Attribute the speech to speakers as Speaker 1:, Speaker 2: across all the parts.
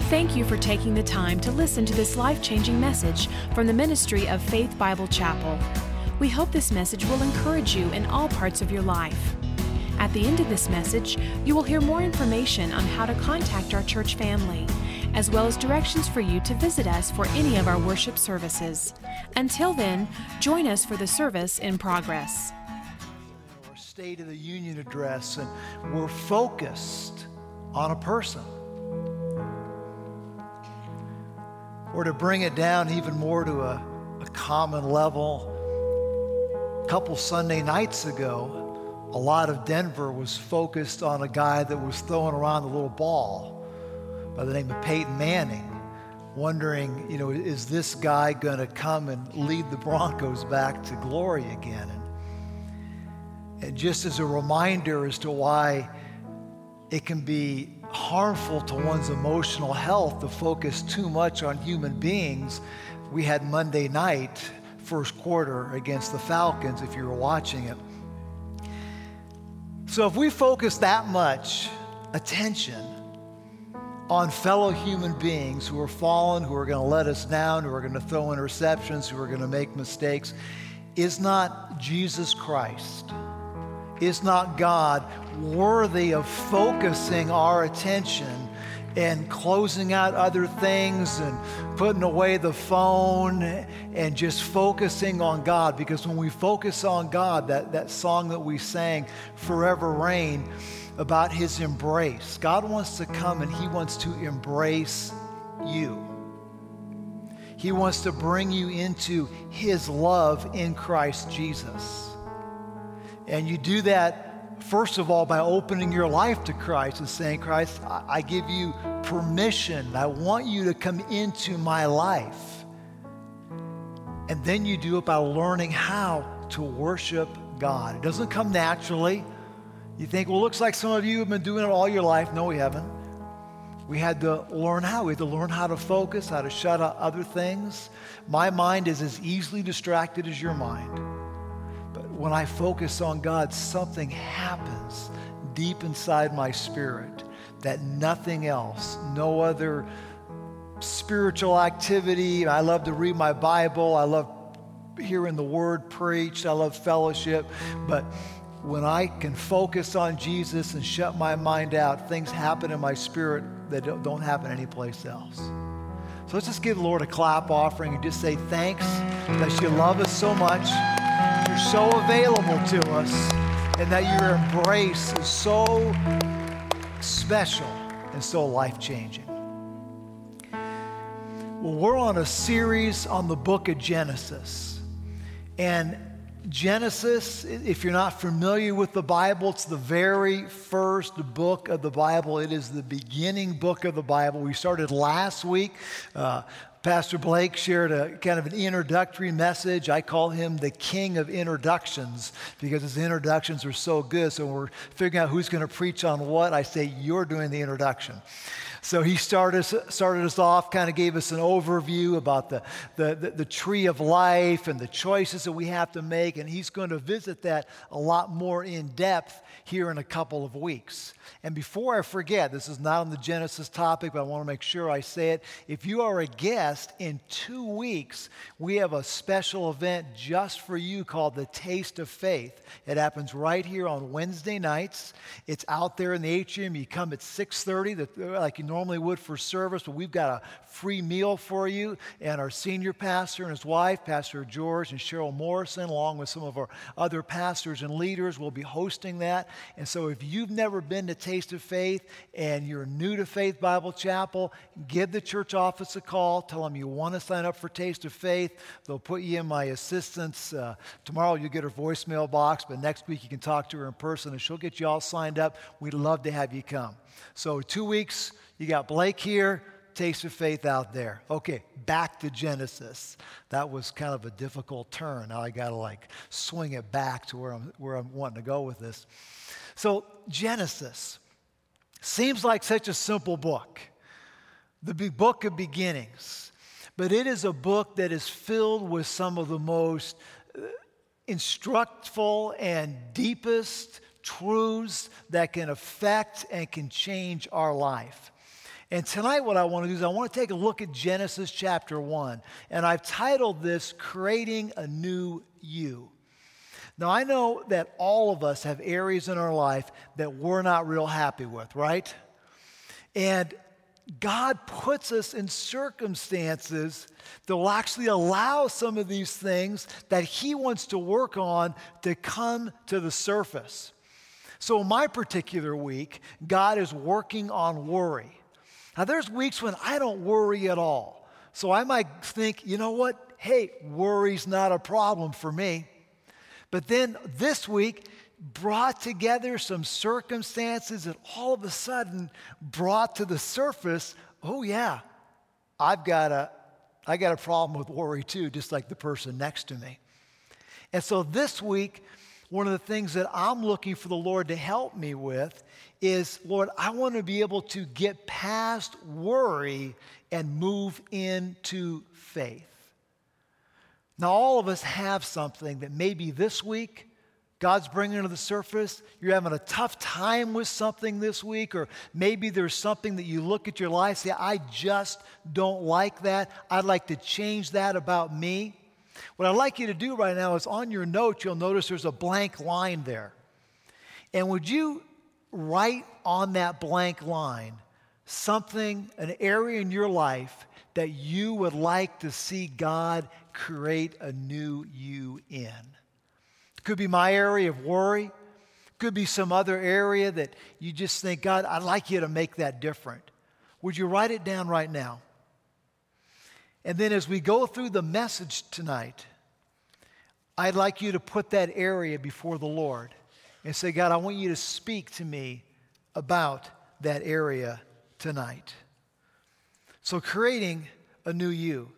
Speaker 1: Thank you for taking the time to listen to this life-changing message from the ministry of Faith Bible Chapel. We hope this message will encourage you in all parts of your life. At the end of this message, you will hear more information on how to contact our church family, as well as directions for you to visit us for any of our worship services. Until then, join us for the service in progress.
Speaker 2: Our State of the Union address, and we're focused on a person. Or to bring it down even more to a common level, a couple Sunday nights ago, a lot of Denver was focused on a guy that was throwing around a little ball by the name of Peyton Manning, wondering, is this guy going to come and lead the Broncos back to glory again? And just as a reminder as to why it can be harmful to one's emotional health to focus too much on human beings, we had Monday night, first quarter, against the Falcons, if you were watching it. So if we focus that much attention on fellow human beings who are fallen, who are going to let us down, who are going to throw interceptions, who are going to make mistakes, is not Jesus Christ, is not God worthy of focusing our attention and closing out other things and putting away the phone and just focusing on God? Because when we focus on God, that song that we sang, Forever Reign, about his embrace, God wants to come and he wants to embrace you. He wants to bring you into his love in Christ Jesus. And you do that, first of all, by opening your life to Christ and saying, Christ, I give you permission. I want you to come into my life. And then you do it by learning how to worship God. It doesn't come naturally. You think, well, it looks like some of you have been doing it all your life. No, we haven't. We had to learn how. We had to learn how to focus, how to shut out other things. My mind is as easily distracted as your mind. When I focus on God, something happens deep inside my spirit that nothing else, no other spiritual activity. I love to read my Bible. I love hearing the word preached. I love fellowship. But when I can focus on Jesus and shut my mind out, things happen in my spirit that don't happen anyplace else. So let's just give the Lord a clap offering and just say thanks that you love us so much. You're so available to us, and that your embrace is so special and so life-changing. Well, we're on a series on the book of Genesis. And Genesis, if you're not familiar with the Bible, it's the very first book of the Bible. It is the beginning book of the Bible. We started last week. Pastor Blake shared a kind of an introductory message. I call him the king of introductions because his introductions are so good. So when we're figuring out who's going to preach on what, I say, you're doing the introduction. So he started us off, kind of gave us an overview about the tree of life and the choices that we have to make. And he's going to visit that a lot more in depth here in a couple of weeks. And before I forget, this is not on the Genesis topic, but I want to make sure I say it. If you are a guest, in 2 weeks, we have a special event just for you called the Taste of Faith. It happens right here on Wednesday nights. It's out there in the atrium. You come at 6:30, like you normally would for service, but we've got a free meal for you. And our senior pastor and his wife, Pastor George and Cheryl Morrison, along with some of our other pastors and leaders, will be hosting that. And so if you've never been to Taste of Faith and you're new to Faith Bible Chapel, give the church office a call. Tell them you want to sign up for Taste of Faith. They'll put you in my assistance. Tomorrow you'll get her voicemail box, but next week you can talk to her in person and she'll get you all signed up. We'd love to have you come. So 2 weeks, you got Blake here, Taste of Faith out there. Okay, back to Genesis. That was kind of a difficult turn. Now I got to swing it back to where I'm wanting to go with this. So Genesis seems like such a simple book, the book of beginnings, but it is a book that is filled with some of the most instructful and deepest truths that can affect and can change our life. And tonight what I want to do is I want to take a look at Genesis chapter 1. And I've titled this, Creating a New You. Now I know that all of us have areas in our life that we're not real happy with, right? And God puts us in circumstances that will actually allow some of these things that He wants to work on to come to the surface. So in my particular week, God is working on worry. Now there's weeks when I don't worry at all. So I might think, you know what? Hey, worry's not a problem for me. But then this week brought together some circumstances that all of a sudden brought to the surface, oh yeah, I got a problem with worry too, just like the person next to me. And so this week, one of the things that I'm looking for the Lord to help me with is, Lord, I want to be able to get past worry and move into faith. Now, all of us have something that maybe this week God's bringing to the surface. You're having a tough time with something this week, or maybe there's something that you look at your life and say, I just don't like that. I'd like to change that about me. What I'd like you to do right now is on your notes, you'll notice there's a blank line there. And would you write on that blank line something, an area in your life that you would like to see God create a new you in? It could be my area of worry. It could be some other area that you just think, God, I'd like you to make that different. Would you write it down right now? And then as we go through the message tonight, I'd like you to put that area before the Lord and say, God, I want you to speak to me about that area tonight. So creating a new you.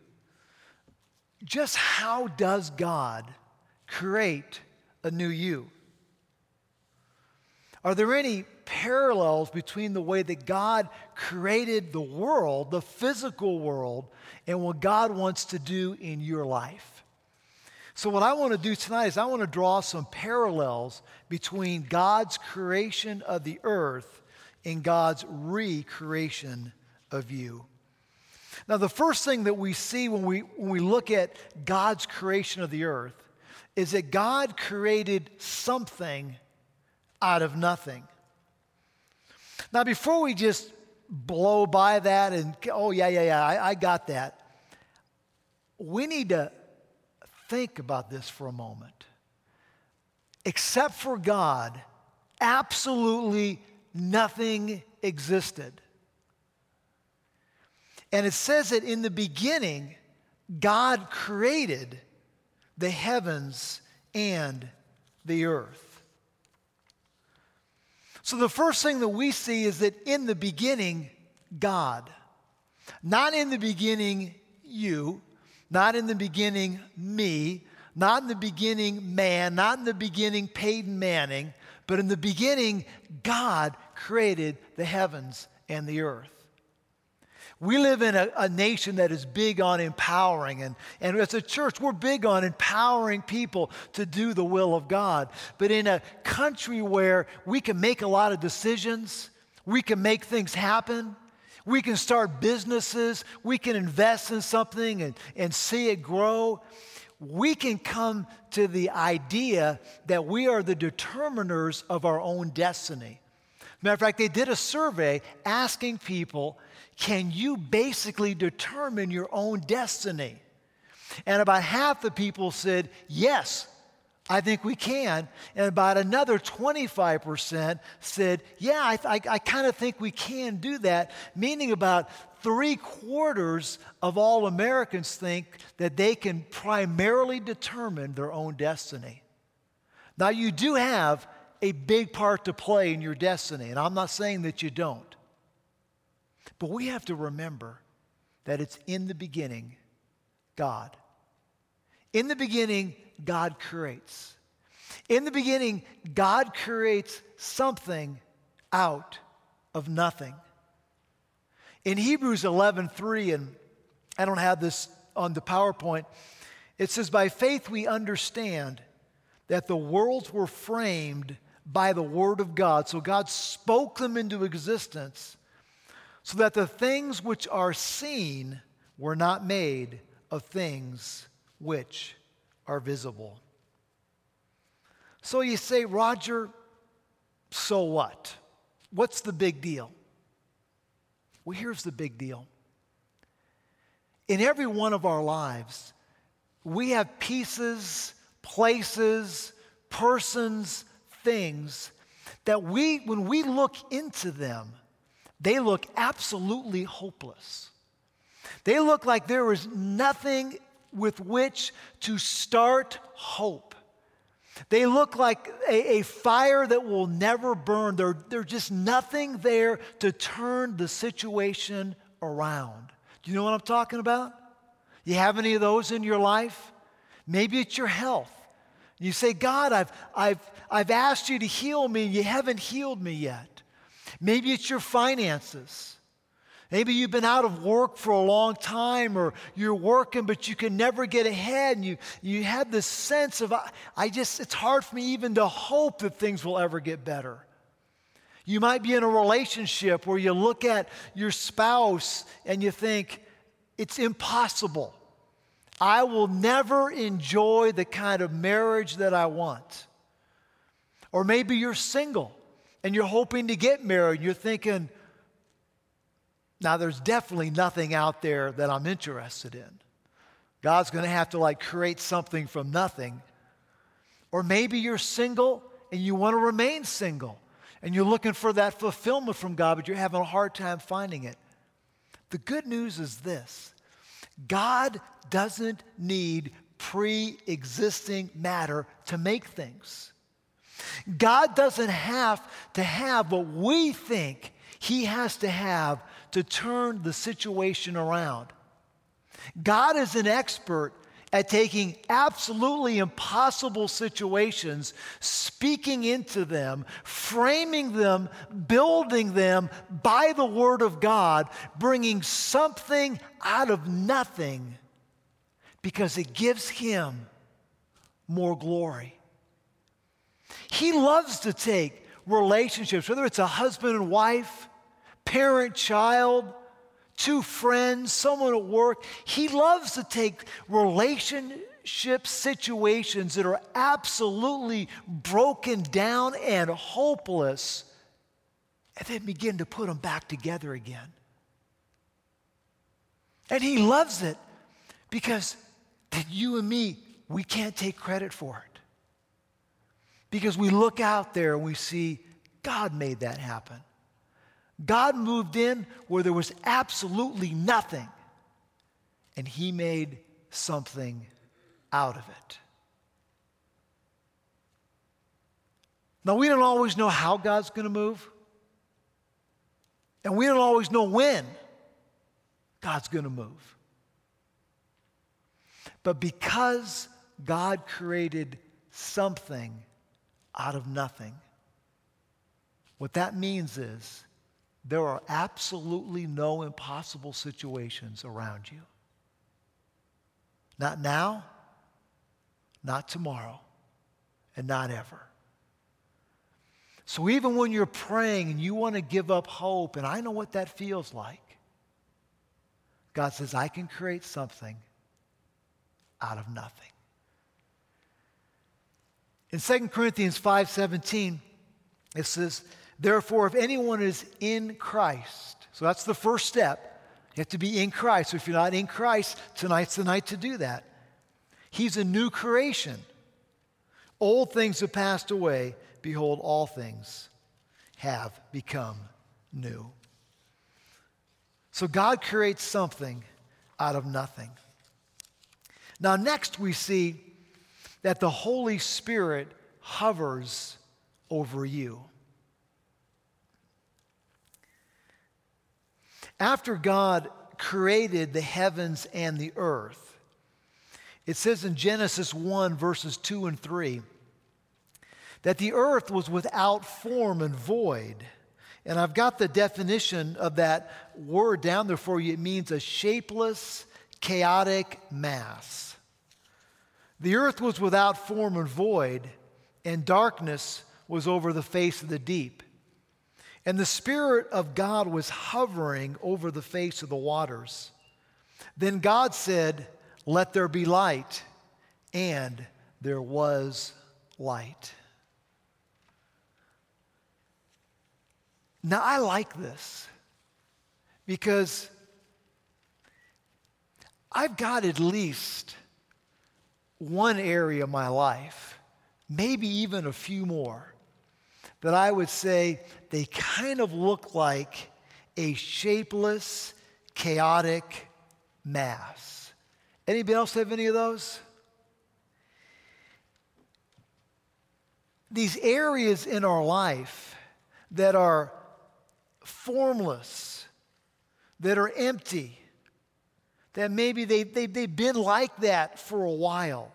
Speaker 2: Just how does God create a new you? Are there any parallels between the way that God created the world, the physical world, and what God wants to do in your life? So what I want to do tonight is I want to draw some parallels between God's creation of the earth and God's recreation of you. Now, the first thing that we see when we look at God's creation of the earth is that God created something out of nothing. Now, before we just blow by that and, oh, yeah, I got that, we need to think about this for a moment. Except for God, absolutely nothing existed. And it says that in the beginning, God created the heavens and the earth. So the first thing that we see is that in the beginning, God. Not in the beginning, you. Not in the beginning, me. Not in the beginning, man. Not in the beginning, Peyton Manning. But in the beginning, God created the heavens and the earth. We live in a nation that is big on empowering. And as a church, we're big on empowering people to do the will of God. But in a country where we can make a lot of decisions, we can make things happen, we can start businesses, we can invest in something and see it grow, we can come to the idea that we are the determiners of our own destiny. Matter of fact, they did a survey asking people, can you basically determine your own destiny? And about half the people said, yes, I think we can. And about another 25% said, yeah, I kind of think we can do that. Meaning about 3/4 of all Americans think that they can primarily determine their own destiny. Now, you do have a big part to play in your destiny, and I'm not saying that you don't. But we have to remember that it's in the beginning, God. In the beginning, God creates. In the beginning, God creates something out of nothing. In Hebrews 11:3, and I don't have this on the PowerPoint, it says, by faith we understand that the worlds were framed by the word of God. So God spoke them into existence so that the things which are seen were not made of things which are visible. So you say, Roger, so what? What's the big deal? Well, here's the big deal. In every one of our lives, we have pieces, places, persons, things that when we look into them, they look absolutely hopeless. They look like there is nothing with which to start hope. They look like a fire that will never burn. There's just nothing there to turn the situation around. Do you know what I'm talking about? You have any of those in your life? Maybe it's your health. You say, God, I've asked you to heal me, and you haven't healed me yet. Maybe it's your finances. Maybe you've been out of work for a long time, or you're working, but you can never get ahead, and you have this sense of, it's hard for me even to hope that things will ever get better. You might be in a relationship where you look at your spouse and you think, it's impossible. I will never enjoy the kind of marriage that I want. Or maybe you're single and you're hoping to get married. And you're thinking, now there's definitely nothing out there that I'm interested in. God's going to have to create something from nothing. Or maybe you're single and you want to remain single. And you're looking for that fulfillment from God, but you're having a hard time finding it. The good news is this: God doesn't need pre-existing matter to make things. God doesn't have to have what we think He has to have to turn the situation around. God is an expert at taking absolutely impossible situations, speaking into them, framing them, building them by the Word of God, bringing something out of nothing because it gives Him more glory. He loves to take relationships, whether it's a husband and wife, parent-child, two friends, someone at work. He loves to take relationship situations that are absolutely broken down and hopeless and then begin to put them back together again. And He loves it because then you and me, we can't take credit for it. Because we look out there and we see God made that happen. God moved in where there was absolutely nothing, and He made something out of it. Now, we don't always know how God's going to move, and we don't always know when God's going to move. But because God created something out of nothing, what that means is there are absolutely no impossible situations around you. Not now, not tomorrow, and not ever. So even when you're praying and you want to give up hope, and I know what that feels like, God says, I can create something out of nothing. In 2 Corinthians 5:17, it says, therefore, if anyone is in Christ, so that's the first step. You have to be in Christ. So if you're not in Christ, tonight's the night to do that. He's a new creation. Old things have passed away. Behold, all things have become new. So God creates something out of nothing. Now, next we see that the Holy Spirit hovers over you. After God created the heavens and the earth, it says in Genesis 1, verses 2 and 3, that the earth was without form and void. And I've got the definition of that word down there for you. It means a shapeless, chaotic mass. The earth was without form and void, and darkness was over the face of the deep. And the Spirit of God was hovering over the face of the waters. Then God said, "Let there be light," and there was light. Now, I like this because I've got at least one area of my life, maybe even a few more, that I would say they kind of look like a shapeless, chaotic mass. Anybody else have any of those? These areas in our life that are formless, that are empty, that maybe they've been like that for a while.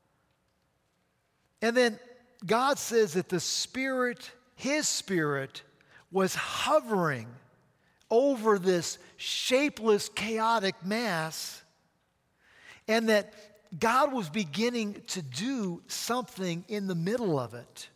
Speaker 2: And then God says that the Spirit, His Spirit, was hovering over this shapeless, chaotic mass, and that God was beginning to do something in the middle of it.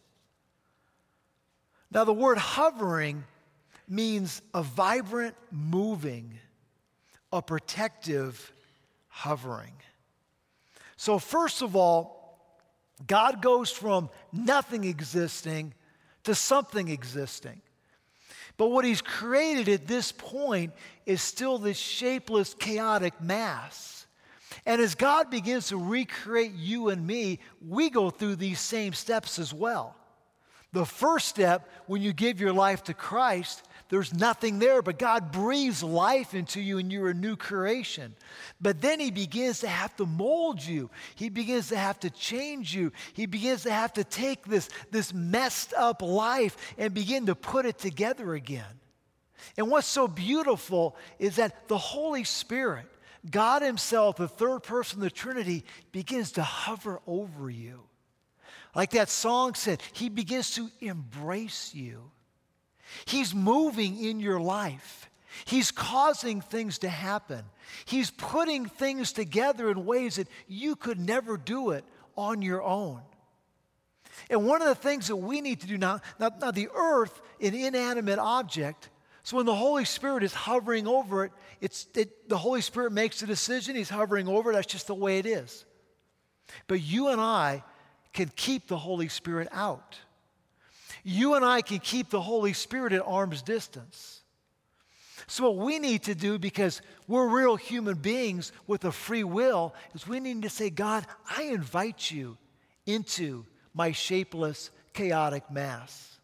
Speaker 2: Now, the word hovering means a vibrant moving, a protective hovering. So first of all, God goes from nothing existing to something existing. But what He's created at this point is still this shapeless, chaotic mass. And as God begins to recreate you and me, we go through these same steps as well. The first step, when you give your life to Christ, there's nothing there, but God breathes life into you and you're a new creation. But then He begins to have to mold you. He begins to have to change you. He begins to have to take this messed up life and begin to put it together again. And what's so beautiful is that the Holy Spirit, God Himself, the third person of the Trinity, begins to hover over you. Like that song said, He begins to embrace you. He's moving in your life. He's causing things to happen. He's putting things together in ways that you could never do it on your own. And one of the things that we need to do now the earth, an inanimate object, so when the Holy Spirit is hovering over it, the Holy Spirit makes a decision, He's hovering over it, that's just the way it is. But you and I can keep the Holy Spirit out. You and I can keep the Holy Spirit at arm's distance. So what we need to do, because we're real human beings with a free will, is we need to say, God, I invite you into my shapeless, chaotic mass.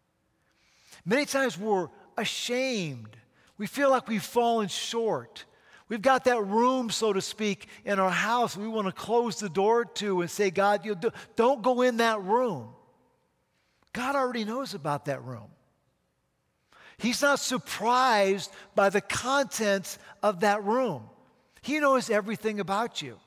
Speaker 2: Many times we're ashamed. We feel like we've fallen short. We've got that room, so to speak, in our house we want to close the door to and say, God, don't go in that room. God already knows about that room. He's not surprised by the contents of that room. He knows everything about you.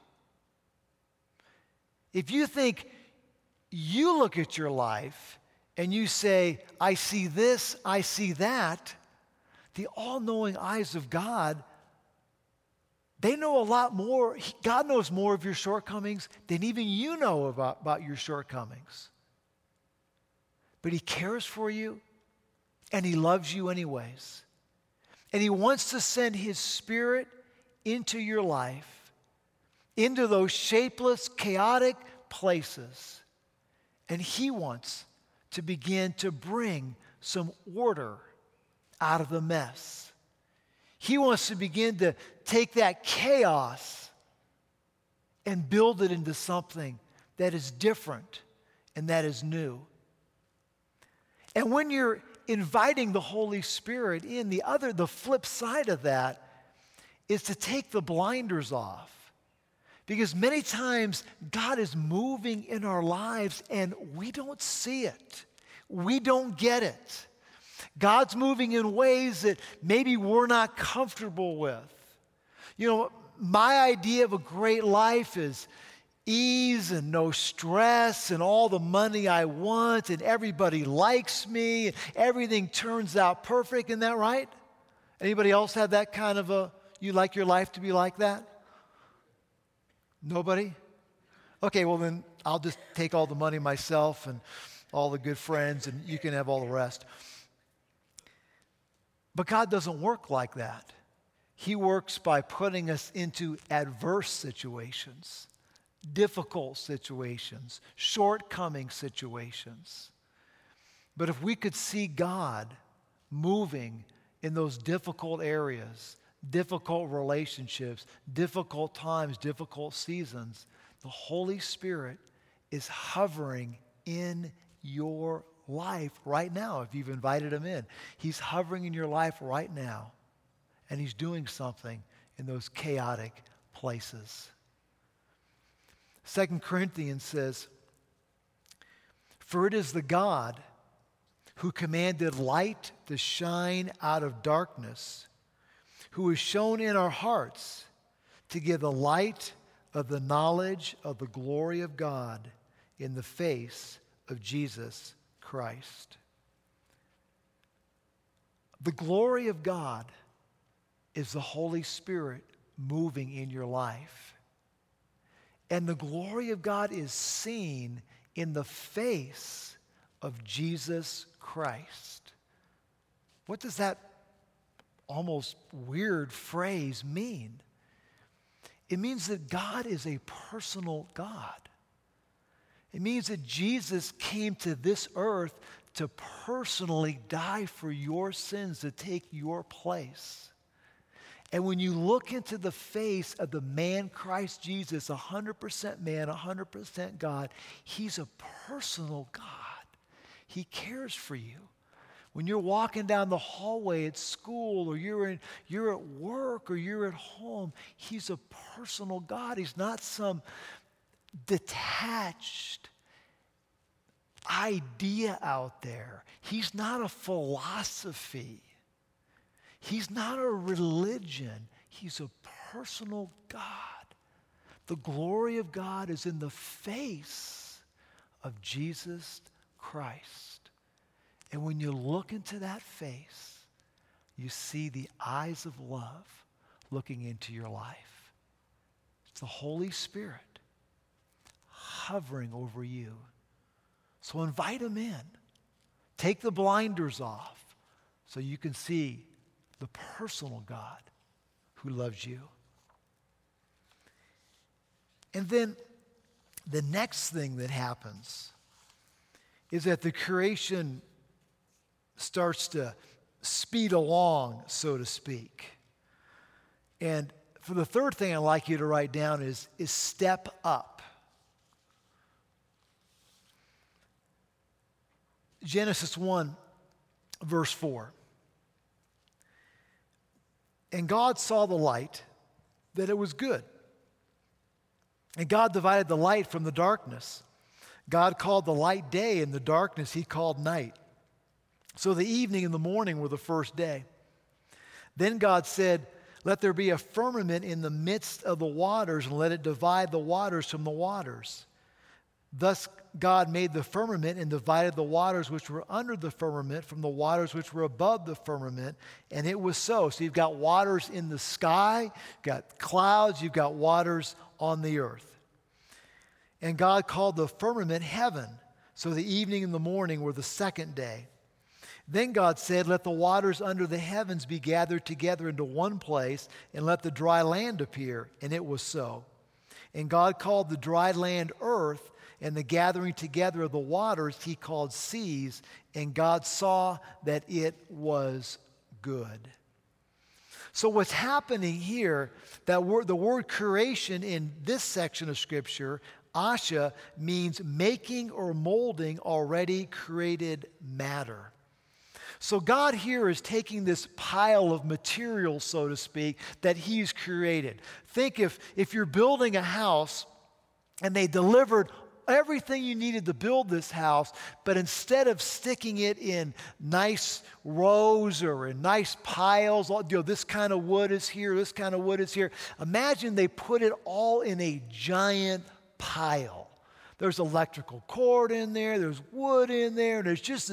Speaker 2: If you think you look at your life and you say, I see this, I see that, the all-knowing eyes of God, they know a lot more. God knows more of your shortcomings than even you know about your shortcomings. But He cares for you, and He loves you anyways. And He wants to send His Spirit into your life, into those shapeless, chaotic places. And He wants to begin to bring some order out of the mess. He wants to begin to take that chaos and build it into something that is different and that is new. And when you're inviting the Holy Spirit in, the flip side of that is to take the blinders off. Because many times God is moving in our lives and we don't see it. We don't get it. God's moving in ways that maybe we're not comfortable with. You know, my idea of a great life is ease and no stress and all the money I want and everybody likes me and everything turns out perfect. Isn't that right? Anybody else have that kind of you like your life to be like that? Nobody? Okay, well then I'll just take all the money myself and all the good friends and you can have all the rest. But God doesn't work like that. He works by putting us into adverse situations, difficult situations, shortcoming situations. But if we could see God moving in those difficult areas, difficult relationships, difficult times, difficult seasons, the Holy Spirit is hovering in your life right now if you've invited him in. He's hovering in your life right now, and he's doing something in those chaotic places. 2 Corinthians says, "For it is the God who commanded light to shine out of darkness, who has shown in our hearts to give the light of the knowledge of the glory of God in the face of Jesus Christ." The glory of God is the Holy Spirit moving in your life. And the glory of God is seen in the face of Jesus Christ. What does that almost weird phrase mean? It means that God is a personal God. It means that Jesus came to this earth to personally die for your sins, to take your place. And when you look into the face of the man Christ Jesus, 100% man, 100% God, he's a personal God. He cares for you. When you're walking down the hallway at school, or you're at work, or you're at home, he's a personal God. He's not some detached idea out there. He's not a philosophy. He's not a religion. He's a personal God. The glory of God is in the face of Jesus Christ. And when you look into that face, you see the eyes of love looking into your life. It's the Holy Spirit hovering over you. So invite him in. Take the blinders off so you can see the personal God who loves you. And then the next thing that happens is that the creation starts to speed along, so to speak. And for the third thing I'd like you to write down is step up. Genesis 1, verse 4. "And God saw the light, that it was good. And God divided the light from the darkness. God called the light day, and the darkness he called night. So the evening and the morning were the first day. Then God said, 'Let there be a firmament in the midst of the waters, and let it divide the waters from the waters.' Thus God made the firmament and divided the waters which were under the firmament from the waters which were above the firmament, and it was so." So you've got waters in the sky, you've got clouds, you've got waters on the earth. "And God called the firmament heaven. So the evening and the morning were the second day. Then God said, 'Let the waters under the heavens be gathered together into one place, and let the dry land appear.' And it was so. And God called the dry land earth, and the gathering together of the waters he called seas, and God saw that it was good." So what's happening here, the word creation in this section of Scripture, Asha, means making or molding already created matter. So God here is taking this pile of material, so to speak, that he's created. Think if you're building a house and they delivered everything you needed to build this house, but instead of sticking it in nice rows or in nice piles, this kind of wood is here, this kind of wood is here. Imagine they put it all in a giant pile. There's electrical cord in there, there's wood in there, and there's just this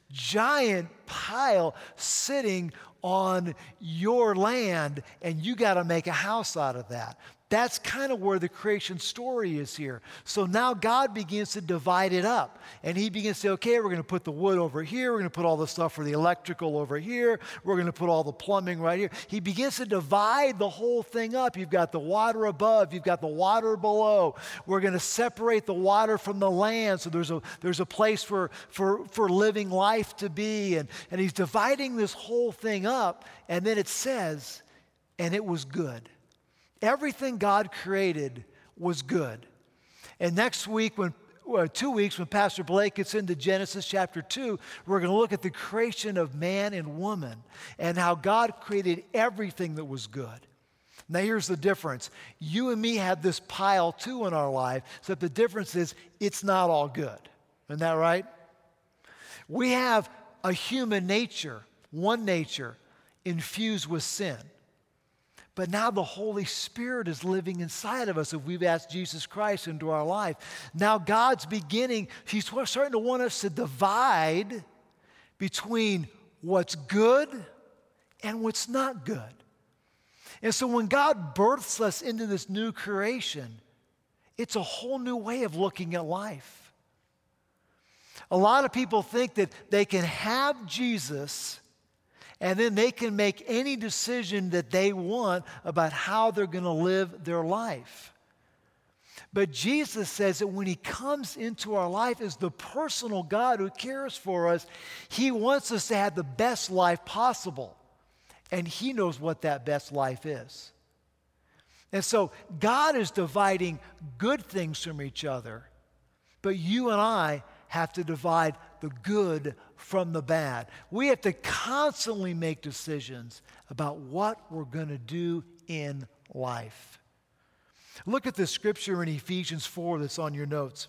Speaker 2: giant pile sitting on your land, and you got to make a house out of that. That's kind of where the creation story is here. So now God begins to divide it up. And he begins to say, okay, we're going to put the wood over here. We're going to put all the stuff for the electrical over here. We're going to put all the plumbing right here. He begins to divide the whole thing up. You've got the water above. You've got the water below. We're going to separate the water from the land. So there's a place for living life to be. And he's dividing this whole thing up. And then it says, and it was good. Everything God created was good. And next week, 2 weeks, when Pastor Blake gets into Genesis chapter 2, we're going to look at the creation of man and woman and how God created everything that was good. Now here's the difference. You and me have this pile too in our life, so the difference is it's not all good. Isn't that right? We have a human nature, one nature, infused with sin. But now the Holy Spirit is living inside of us if we've asked Jesus Christ into our life. Now God's beginning, he's starting to want us to divide between what's good and what's not good. And so when God births us into this new creation, it's a whole new way of looking at life. A lot of people think that they can have Jesus and then they can make any decision that they want about how they're going to live their life. But Jesus says that when he comes into our life as the personal God who cares for us, he wants us to have the best life possible. And he knows what that best life is. And so God is dividing good things from each other, but you and I have to divide the good from the bad. We have to constantly make decisions about what we're going to do in life. Look at the scripture in Ephesians 4 that's on your notes.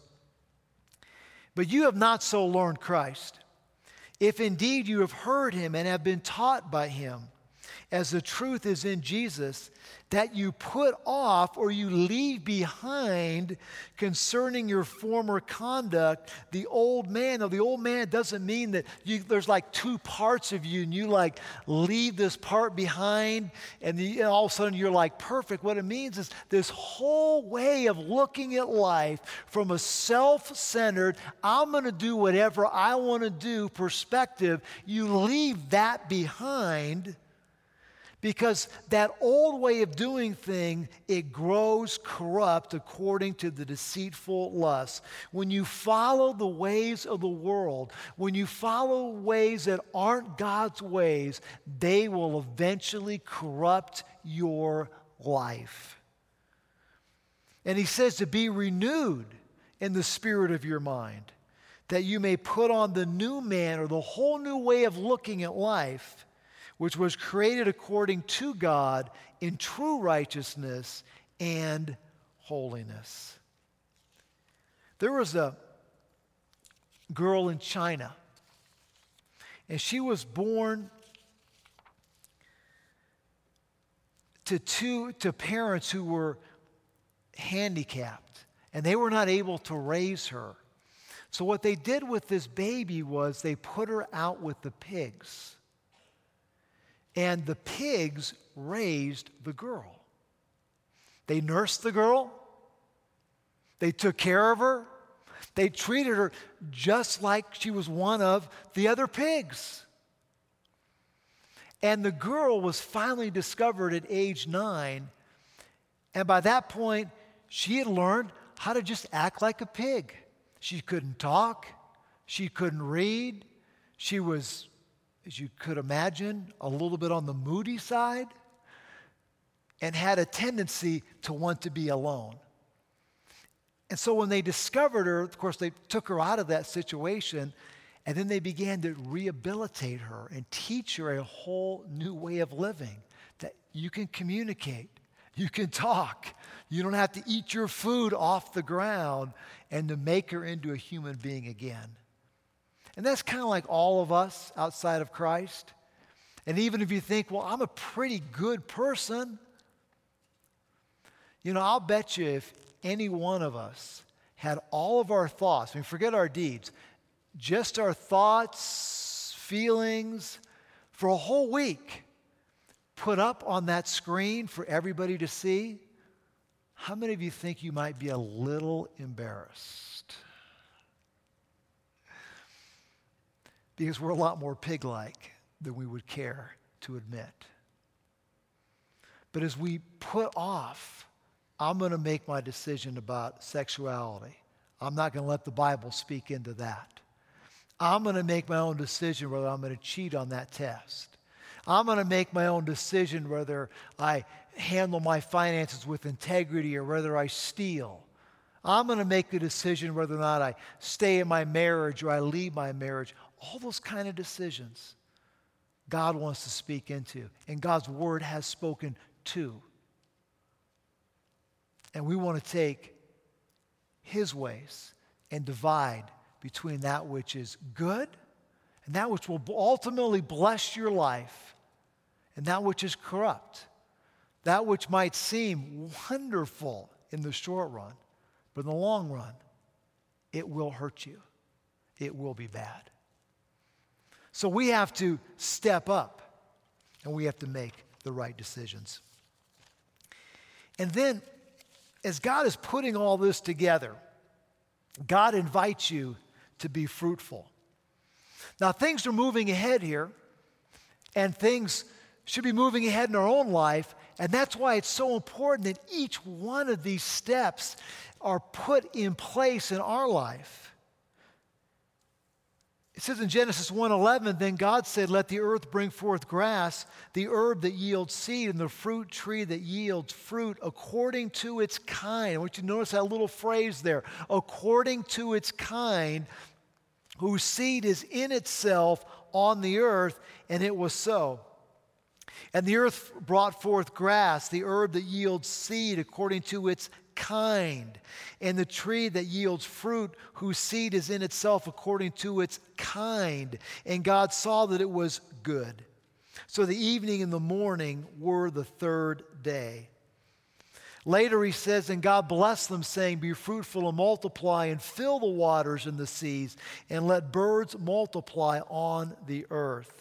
Speaker 2: But you have not so learned Christ, if indeed you have heard him and have been taught by him, as the truth is in Jesus, that you put off or you leave behind concerning your former conduct the old man. Now, the old man doesn't mean that there's like two parts of you and you like leave this part behind and all of a sudden you're like perfect. What it means is this whole way of looking at life from a self-centered, I'm going to do whatever I want to do perspective, you leave that behind. Because that old way of doing things, it grows corrupt according to the deceitful lust. When you follow the ways of the world, when you follow ways that aren't God's ways, they will eventually corrupt your life. And he says to be renewed in the spirit of your mind, that you may put on the new man or the whole new way of looking at life, which was created according to God in true righteousness and holiness. There was a girl in China, and she was born to parents who were handicapped, and they were not able to raise her. So what they did with this baby was they put her out with the pigs. And the pigs raised the girl. They nursed the girl. They took care of her. They treated her just like she was one of the other pigs. And the girl was finally discovered at age 9. And by that point, she had learned how to just act like a pig. She couldn't talk. She couldn't read. She was, as you could imagine, a little bit on the moody side and had a tendency to want to be alone. And so when they discovered her, of course, they took her out of that situation, and then they began to rehabilitate her and teach her a whole new way of living, that you can communicate, you can talk, you don't have to eat your food off the ground, and to make her into a human being again. And that's kind of like all of us outside of Christ. And even if you think, well, I'm a pretty good person, you know, I'll bet you if any one of us had all of our thoughts, I mean, forget our deeds, just our thoughts feelings for a whole week put up on that screen for everybody to see, how many of you think you might be a little embarrassed? Because we're a lot more pig-like than we would care to admit. But as we put off, I'm going to make my decision about sexuality. I'm not going to let the Bible speak into that. I'm going to make my own decision whether I'm going to cheat on that test. I'm going to make my own decision whether I handle my finances with integrity or whether I steal. I'm going to make the decision whether or not I stay in my marriage or I leave my marriage. All those kind of decisions God wants to speak into, and God's word has spoken to. And we want to take his ways and divide between that which is good and that which will ultimately bless your life and that which is corrupt. That which might seem wonderful in the short run, but in the long run, it will hurt you. It will be bad. So we have to step up and we have to make the right decisions. And then, as God is putting all this together, God invites you to be fruitful. Now, things are moving ahead here, and things should be moving ahead in our own life, and that's why it's so important that each one of these steps are put in place in our life. It says in Genesis 1:11, then God said, let the earth bring forth grass, the herb that yields seed, and the fruit tree that yields fruit according to its kind. I want you to notice that little phrase there, according to its kind, whose seed is in itself on the earth, and it was so. And the earth brought forth grass, the herb that yields seed according to its kind, and the tree that yields fruit, whose seed is in itself according to its kind. And God saw that it was good. So the evening and the morning were the third day. Later he says, and God blessed them, saying, be fruitful and multiply, and fill the waters and the seas, and let birds multiply on the earth.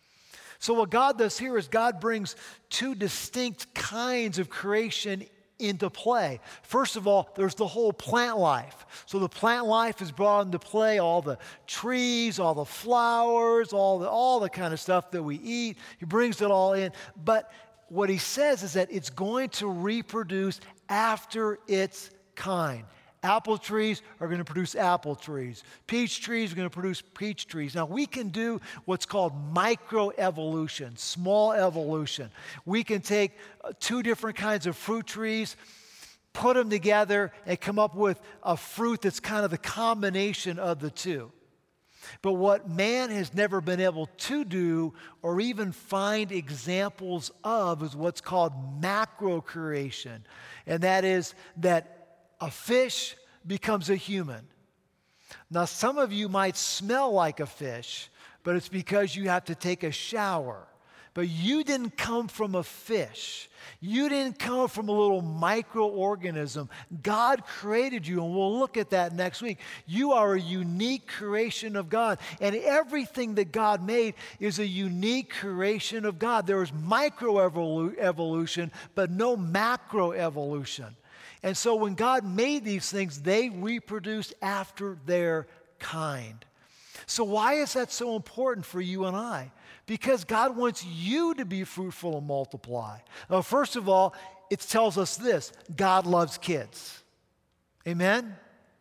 Speaker 2: So what God does here is God brings two distinct kinds of creation into play. First of all, there's the whole plant life. So the plant life is brought into play, all the trees, all the flowers, all the kind of stuff that we eat. He brings it all in. But what he says is that it's going to reproduce after its kind. Apple trees are going to produce apple trees. Peach trees are going to produce peach trees. Now, we can do what's called microevolution, small evolution. We can take two different kinds of fruit trees, put them together, and come up with a fruit that's kind of the combination of the two. But what man has never been able to do or even find examples of is what's called macro creation. And that is that a fish becomes a human. Now, some of you might smell like a fish, but it's because you have to take a shower. But you didn't come from a fish. You didn't come from a little microorganism. God created you, and we'll look at that next week. You are a unique creation of God, and everything that God made is a unique creation of God. There is microevolution, but no macroevolution. And so when God made these things, they reproduced after their kind. So why is that so important for you and I? Because God wants you to be fruitful and multiply. Now, first of all, it tells us this: God loves kids. Amen?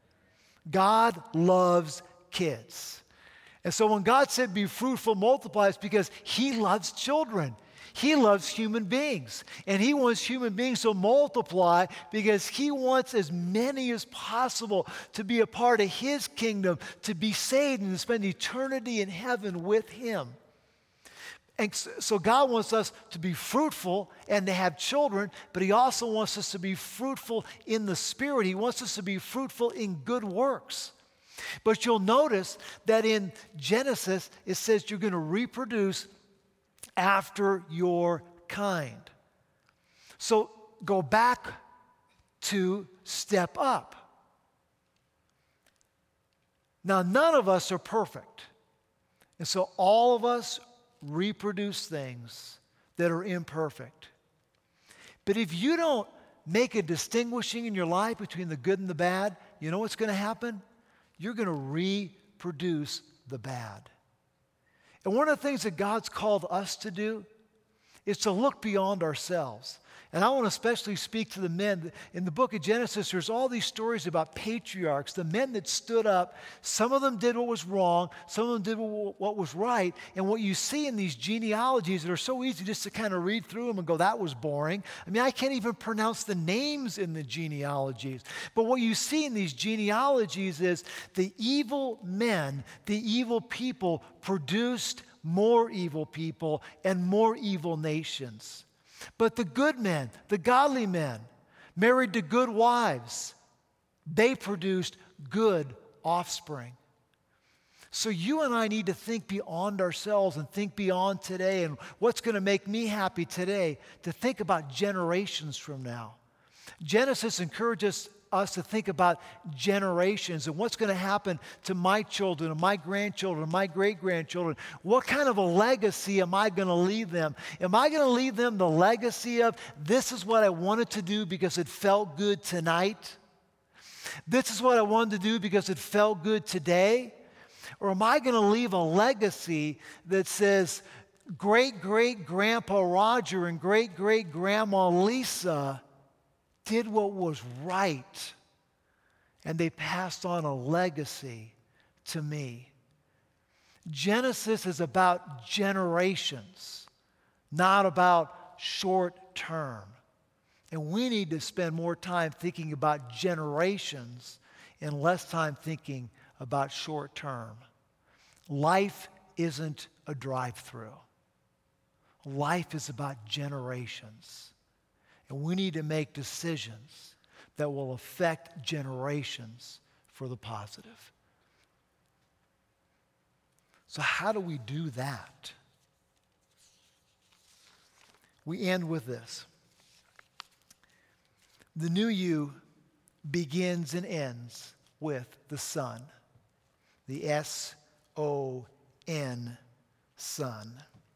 Speaker 2: God loves kids. And so when God said be fruitful, multiply, it's because he loves children. He loves human beings, and he wants human beings to multiply because he wants as many as possible to be a part of his kingdom, to be saved and to spend eternity in heaven with him. And so God wants us to be fruitful and to have children, but he also wants us to be fruitful in the Spirit. He wants us to be fruitful in good works. But you'll notice that in Genesis, it says you're going to reproduce after your kind. So go back to step up. Now, none of us are perfect. And so all of us reproduce things that are imperfect. But if you don't make a distinguishing in your life between the good and the bad, you know what's going to happen? You're going to reproduce the bad. And one of the things that God's called us to do is to look beyond ourselves. And I want to especially speak to the men. In the book of Genesis, there's all these stories about patriarchs, the men that stood up. Some of them did what was wrong. Some of them did what was right. And what you see in these genealogies that are so easy just to kind of read through them and go, that was boring. I mean, I can't even pronounce the names in the genealogies. But what you see in these genealogies is the evil men, the evil people produced more evil people and more evil nations. But the good men, the godly men, married to good wives, they produced good offspring. So you and I need to think beyond ourselves and think beyond today and what's going to make me happy today, to think about generations from now. Genesis encourages us to think about generations and what's going to happen to my children and my grandchildren and my great-grandchildren. What kind of a legacy am I going to leave them? Am I going to leave them the legacy of, this is what I wanted to do because it felt good tonight? This is what I wanted to do because it felt good today? Or am I going to leave a legacy that says, great-great-grandpa Roger and great-great-grandma Lisa did what was right, and they passed on a legacy to me. Genesis is about generations, not about short term. And we need to spend more time thinking about generations and less time thinking about short term. Life isn't a drive-through. Life is about generations. And we need to make decisions that will affect generations for the positive. So how do we do that? We end with this. The new you begins and ends with the Son. The S-O-N, Son.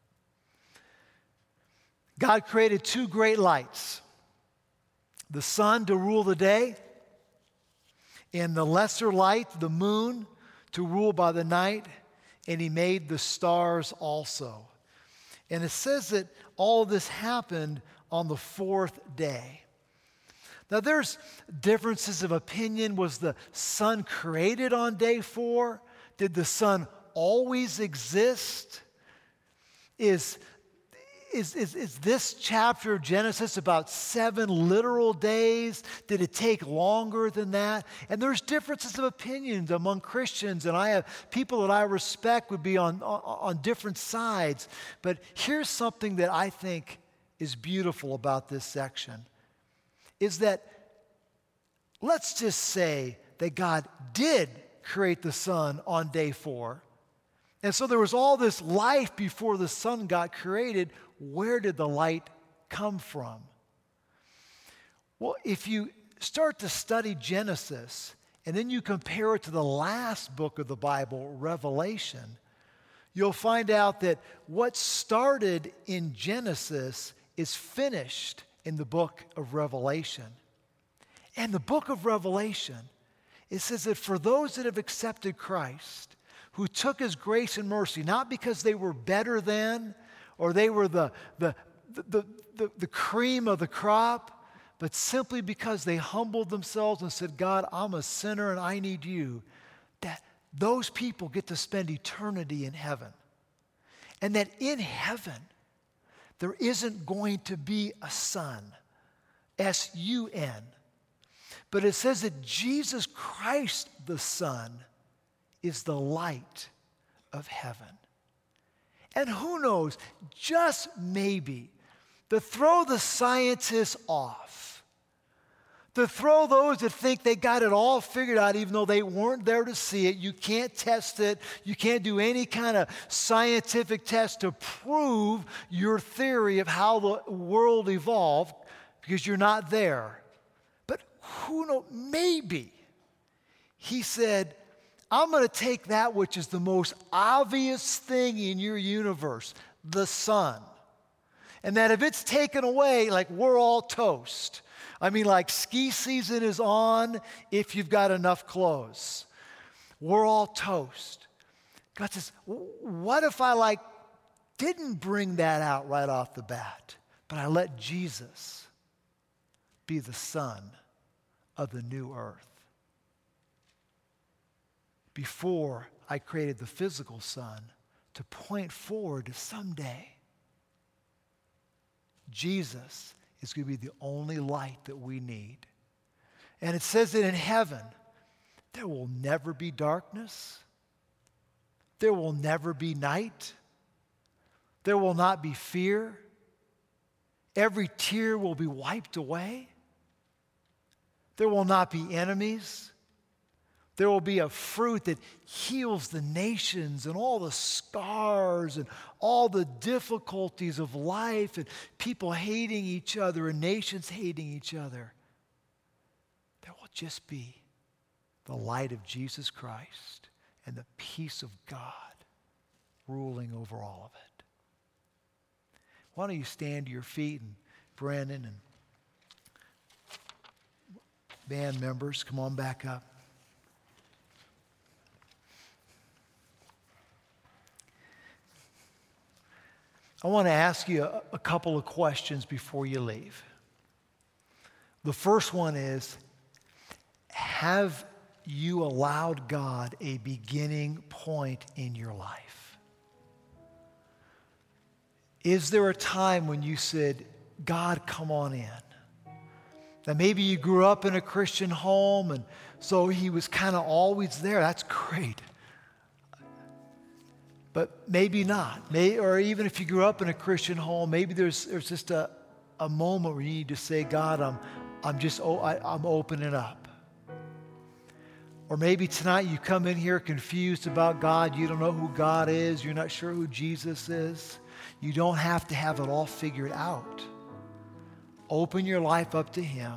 Speaker 2: God created two great lights, the sun to rule the day, and the lesser light, the moon, to rule by the night, and he made the stars also. And it says that all of this happened on the fourth day. Now there's differences of opinion. Was the sun created on day 4? Did the sun always exist? Is this chapter of Genesis about 7 literal days? Did it take longer than that? And there's differences of opinions among Christians, and I have people that I respect would be on different sides. But here's something that I think is beautiful about this section, is that let's just say that God did create the sun on day 4. And so there was all this life before the sun got created. Where did the light come from? Well, if you start to study Genesis and then you compare it to the last book of the Bible, Revelation, you'll find out that what started in Genesis is finished in the book of Revelation. And the book of Revelation, it says that for those that have accepted Christ, who took his grace and mercy, not because they were better than, or they were the cream of the crop, but simply because they humbled themselves and said, God, I'm a sinner and I need you, that those people get to spend eternity in heaven. And that in heaven, there isn't going to be a sun, S-U-N, but it says that Jesus Christ, the Son, is the light of heaven. And who knows, just maybe, to throw the scientists off, to throw those that think they got it all figured out even though they weren't there to see it. You can't test it. You can't do any kind of scientific test to prove your theory of how the world evolved because you're not there. But who knows, maybe he said, I'm going to take that which is the most obvious thing in your universe, the sun, and that if it's taken away, like we're all toast. I mean, like ski season is on if you've got enough clothes. We're all toast. God says, what if I didn't bring that out right off the bat, but I let Jesus be the sun of the new earth? Before I created the physical sun to point forward to someday, Jesus is going to be the only light that we need. And it says that in heaven, there will never be darkness. There will never be night. There will not be fear. Every tear will be wiped away. There will not be enemies. There will be a fruit that heals the nations and all the scars and all the difficulties of life and people hating each other and nations hating each other. There will just be the light of Jesus Christ and the peace of God ruling over all of it. Why don't you stand to your feet, and Brandon and band members, come on back up. I want to ask you a couple of questions before you leave. The first one is, have you allowed God a beginning point in your life? Is there a time when you said, God, come on in? Now maybe you grew up in a Christian home and so he was kind of always there. That's great. But maybe not. Or even if you grew up in a Christian home, maybe there's just a moment where you need to say, God, I'm opening up. Or maybe tonight you come in here confused about God. You don't know who God is. You're not sure who Jesus is. You don't have to have it all figured out. Open your life up to him.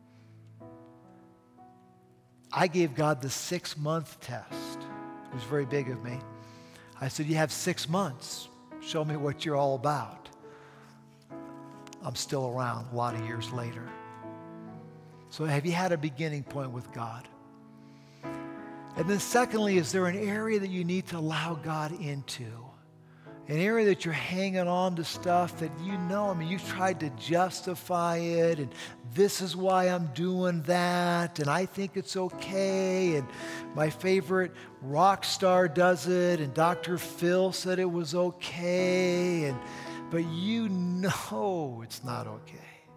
Speaker 2: I gave God the 6-month test. It was very big of me. I said, you have 6 months. Show me what you're all about. I'm still around a lot of years later. So have you had a beginning point with God? And then secondly, is there an area that you need to allow God into? An area that you're hanging on to stuff that you've tried to justify it, and this is why I'm doing that, and I think it's okay, and my favorite rock star does it, and Dr. Phil said it was okay, but you know it's not okay.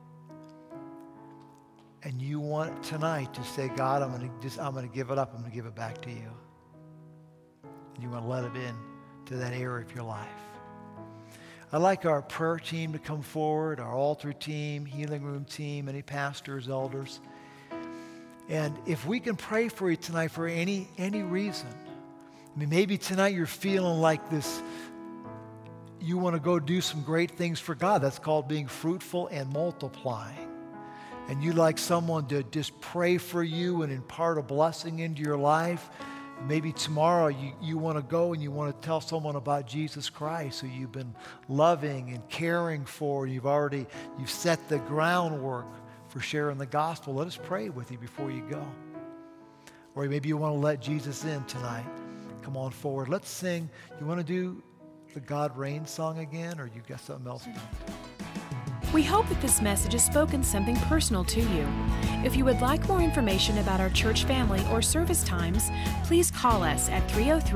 Speaker 2: And you want tonight to say, God, I'm going to give it up. I'm going to give it back to you. And you want to let it in to that area of your life. I'd like our prayer team to come forward, our altar team, healing room team, any pastors, elders. And if we can pray for you tonight for any reason. I mean, maybe tonight you're feeling like this, you want to go do some great things for God. That's called being fruitful and multiplying. And you'd like someone to just pray for you and impart a blessing into your life. Maybe tomorrow you want to go and you want to tell someone about Jesus Christ who you've been loving and caring for. You've set the groundwork for sharing the gospel. Let us pray with you before you go. Or maybe you want to let Jesus in tonight. Come on forward. Let's sing. You want to do the God Reigns song again, or you got something else?
Speaker 1: We hope that this message has spoken something personal to you. If you would like more information about our church family or service times, please call us at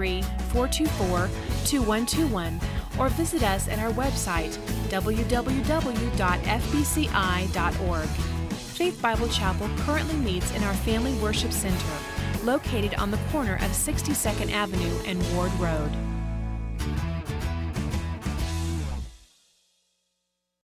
Speaker 1: 303-424-2121 or visit us at our website, www.fbci.org. Faith Bible Chapel currently meets in our Family Worship Center, located on the corner of 62nd Avenue and Ward Road.